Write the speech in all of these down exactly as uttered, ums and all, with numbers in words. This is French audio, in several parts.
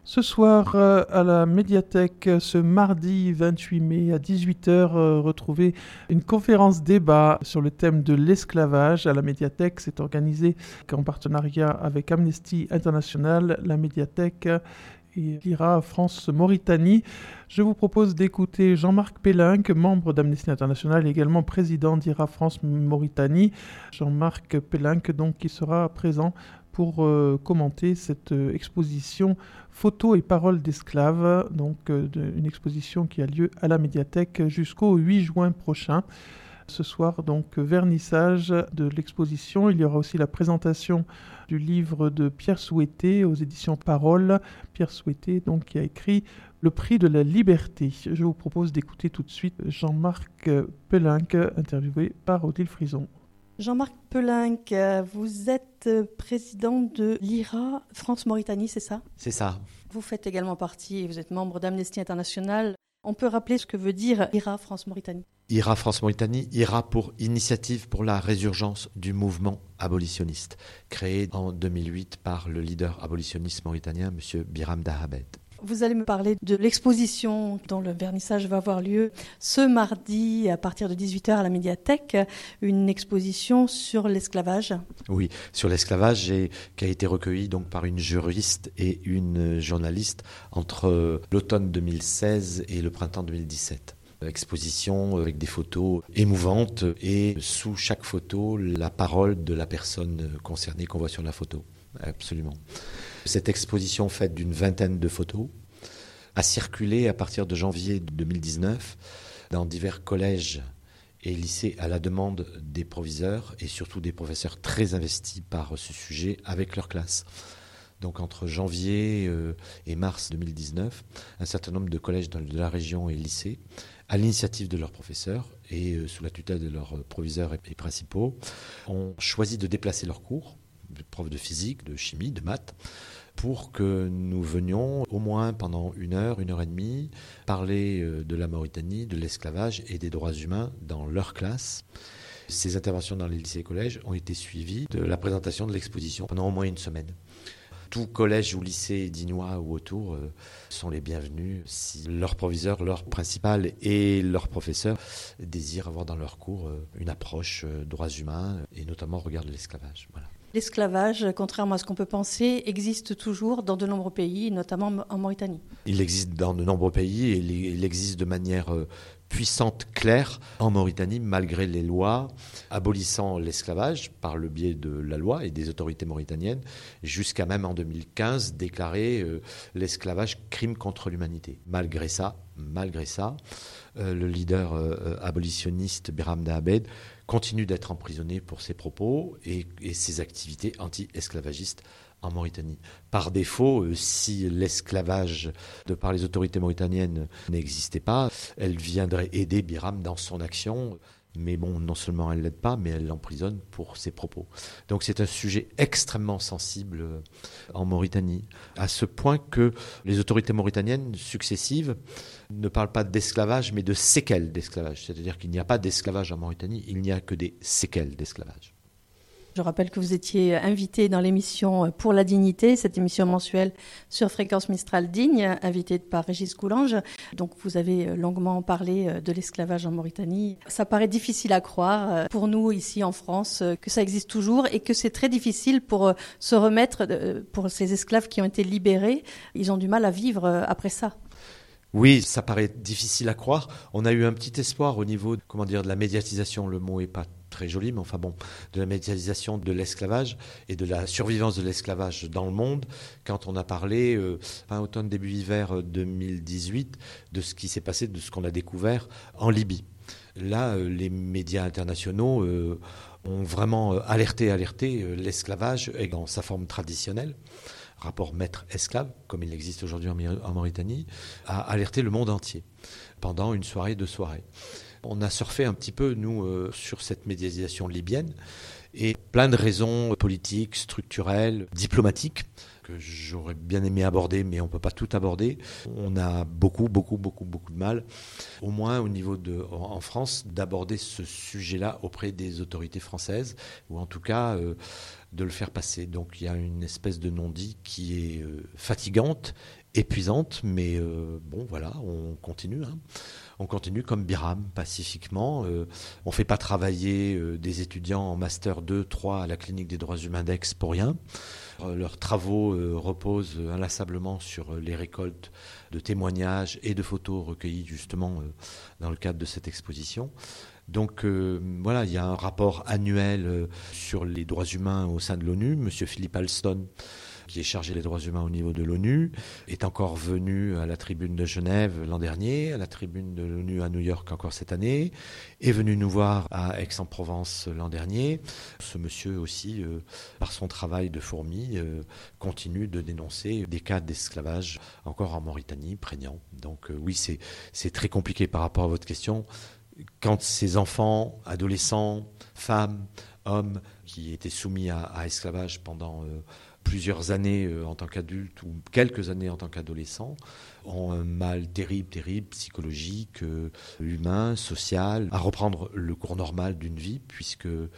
Ce soir, euh, à la médiathèque, euh, ce mardi vingt-huit mai à dix-huit heures, euh, retrouvez une conférence débat sur le thème de l'esclavage. À la médiathèque, c'est organisé en partenariat avec Amnesty International, la médiathèque et l'I R A France-Mauritanie. Je vous propose d'écouter Jean-Marc Pellinck, membre d'Amnesty International et également président d'I R A France-Mauritanie. Jean-Marc Pellinck, donc, qui sera présent pour euh, commenter cette euh, exposition Photos et paroles d'esclaves, donc euh, de, une exposition qui a lieu à la médiathèque jusqu'au huit juin prochain. Ce soir, donc, vernissage de l'exposition. Il y aura aussi la présentation du livre de Pierre Souhaité aux éditions Paroles. Pierre Souhaité, donc, qui a écrit Le prix de la liberté. Je vous propose d'écouter tout de suite Jean-Marc Pellinck, interviewé par Odile Frison. Jean-Marc Pellinck, vous êtes président de l'I R A France-Mauritanie, c'est ça ? C'est ça. Vous faites également partie, vous êtes membre d'Amnesty International. On peut rappeler ce que veut dire I R A France-Mauritanie ? I R A France-Mauritanie, I R A pour Initiative pour la résurgence du mouvement abolitionniste, créé en deux mille huit par le leader abolitionniste mauritanien, M. Biram Dahabed. Vous allez me parler de l'exposition dont le vernissage va avoir lieu ce mardi à partir de dix-huit heures à la médiathèque, une exposition sur l'esclavage. Oui, sur l'esclavage et, qui a été recueillie donc par une juriste et une journaliste entre l'automne deux mille seize et le printemps deux mille dix-sept. Exposition avec des photos émouvantes et sous chaque photo, la parole de la personne concernée qu'on voit sur la photo. Absolument. Cette exposition faite d'une vingtaine de photos a circulé à partir de janvier deux mille dix-neuf dans divers collèges et lycées à la demande des proviseurs et surtout des professeurs très investis par ce sujet avec leur classe. Donc entre janvier et mars deux mille dix-neuf, un certain nombre de collèges de la région et lycées, à l'initiative de leurs professeurs et sous la tutelle de leurs proviseurs et principaux, ont choisi de déplacer leurs cours, de profs de physique, de chimie, de maths, pour que nous venions au moins pendant une heure, une heure et demie, parler de la Mauritanie, de l'esclavage et des droits humains dans leur classe. Ces interventions dans les lycées et collèges ont été suivies de la présentation de l'exposition pendant au moins une semaine. Tout collège ou lycée dignois ou autour euh, sont les bienvenus si leur proviseur, leur principal et leur professeur désirent avoir dans leur cours euh, une approche euh, droits humains et notamment au regard de l'esclavage. Voilà. L'esclavage, contrairement à ce qu'on peut penser, existe toujours dans de nombreux pays, notamment en Mauritanie. Il existe dans de nombreux pays et il existe de manière euh, puissante, claire en Mauritanie, malgré les lois abolissant l'esclavage par le biais de la loi et des autorités mauritaniennes, jusqu'à même en deux mille quinze déclarer euh, l'esclavage crime contre l'humanité. Malgré ça, malgré ça, euh, le leader euh, abolitionniste Biram Dahabed continue d'être emprisonné pour ses propos et, et ses activités anti-esclavagistes en Mauritanie. Par défaut, euh, si l'esclavage, de par les autorités mauritaniennes, n'existait pas, elle viendrait aider Biram dans son action. Mais bon, non seulement elle ne l'aide pas, mais elle l'emprisonne pour ses propos. Donc c'est un sujet extrêmement sensible en Mauritanie, à ce point que les autorités mauritaniennes successives ne parlent pas d'esclavage, mais de séquelles d'esclavage. C'est-à-dire qu'il n'y a pas d'esclavage en Mauritanie, il n'y a que des séquelles d'esclavage. Je rappelle que vous étiez invité dans l'émission Pour la dignité, cette émission mensuelle sur Fréquence Mistral Digne, invité par Régis Coulange. Donc vous avez longuement parlé de l'esclavage en Mauritanie. Ça paraît difficile à croire pour nous ici en France que ça existe toujours et que c'est très difficile pour se remettre, pour ces esclaves qui ont été libérés. Ils ont du mal à vivre après ça. Oui, ça paraît difficile à croire. On a eu un petit espoir au niveau, comment dire, de la médiatisation. Le mot est pas très joli, mais enfin bon, de la médiatisation de l'esclavage et de la survivance de l'esclavage dans le monde, quand on a parlé, euh, fin automne, début hiver deux mille dix-huit, de ce qui s'est passé, de ce qu'on a découvert en Libye. Là, euh, les médias internationaux euh, ont vraiment euh, alerté, alerté euh, l'esclavage dans sa forme traditionnelle. Rapport maître-esclave, comme il existe aujourd'hui en Mauritanie, a alerté le monde entier pendant une soirée, deux soirées. On a surfé un petit peu, nous, euh, sur cette médiatisation libyenne et plein de raisons politiques, structurelles, diplomatiques que j'aurais bien aimé aborder, mais on ne peut pas tout aborder. On a beaucoup, beaucoup, beaucoup, beaucoup de mal, au moins au niveau de, en France, d'aborder ce sujet-là auprès des autorités françaises, ou en tout cas euh, de le faire passer. Donc il y a une espèce de non-dit qui est euh, fatigante épuisante, mais euh, bon, voilà, on continue. Hein. On continue comme Biram, pacifiquement. Euh, on ne fait pas travailler euh, des étudiants en Master deux, trois à la Clinique des droits humains d'Aix pour rien. Euh, leurs travaux euh, reposent inlassablement sur euh, les récoltes de témoignages et de photos recueillies justement euh, dans le cadre de cette exposition. Donc euh, voilà, il y a un rapport annuel euh, sur les droits humains au sein de l'ONU. Monsieur Philippe Alston, qui est chargé des droits humains au niveau de l'ONU, est encore venu à la tribune de Genève l'an dernier, à la tribune de l'ONU à New York encore cette année, est venu nous voir à Aix-en-Provence l'an dernier. Ce monsieur aussi, euh, par son travail de fourmi, euh, continue de dénoncer des cas d'esclavage encore en Mauritanie, prégnants. Donc euh, oui, c'est, c'est très compliqué par rapport à votre question. Quand ces enfants, adolescents, femmes, hommes qui étaient soumis à, à esclavage pendant euh, plusieurs années euh, en tant qu'adultes ou quelques années en tant qu'adolescents ont un mal terrible, terrible, psychologique, euh, humain, social, à reprendre le cours normal d'une vie, puisque euh,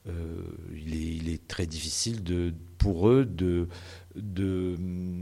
il, est, il est très difficile de, pour eux de, de,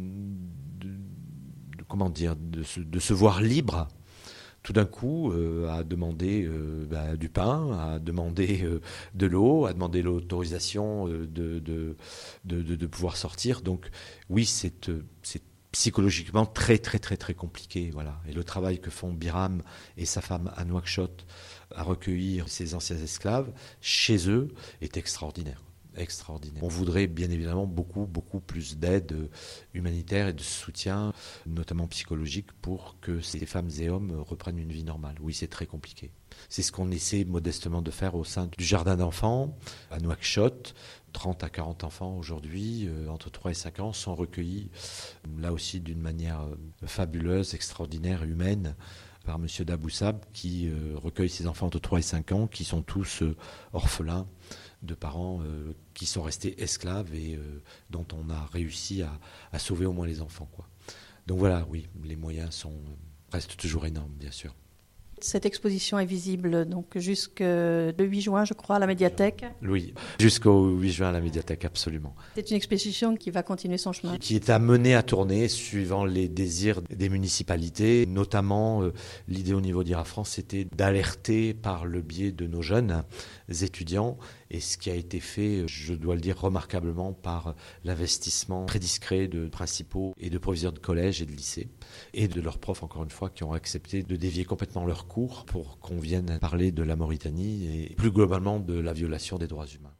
de, de comment dire, de se, de se voir libre. Tout d'un coup, euh, à demander euh, bah, du pain, à demander euh, de l'eau, à demander l'autorisation euh, de, de, de, de, de pouvoir sortir. Donc oui, c'est, euh, c'est psychologiquement très, très, très, très compliqué. Voilà. Et le travail que font Biram et sa femme à Nouakchott à recueillir ces anciens esclaves chez eux est extraordinaire. Extraordinaire. On voudrait bien évidemment beaucoup, beaucoup plus d'aide humanitaire et de soutien, notamment psychologique, pour que ces femmes et hommes reprennent une vie normale. Oui, c'est très compliqué. C'est ce qu'on essaie modestement de faire au sein du jardin d'enfants à Nouakchott. trente à quarante enfants aujourd'hui, euh, entre trois et cinq ans, sont recueillis, là aussi d'une manière fabuleuse, extraordinaire, humaine, par M. Daboussab, qui euh, recueille ces enfants entre trois et cinq ans, qui sont tous euh, orphelins de parents euh, qui sont restés esclaves et euh, dont on a réussi à, à sauver au moins les enfants, quoi. Donc voilà, oui, les moyens sont, restent toujours énormes, bien sûr. Cette exposition est visible donc jusqu'au huit juin, je crois, à la médiathèque. Oui, jusqu'au huit juin à la médiathèque, absolument. C'est une exposition qui va continuer son chemin. Qui, qui est amenée à tourner suivant les désirs des municipalités. Notamment, euh, l'idée au niveau d'I R A France, c'était d'alerter par le biais de nos jeunes étudiants. Et ce qui a été fait, je dois le dire, remarquablement par l'investissement très discret de principaux et de proviseurs de collèges et de lycées. Et de leurs profs, encore une fois, qui ont accepté de dévier complètement leur cours pour qu'on vienne parler de la Mauritanie et plus globalement de la violation des droits humains.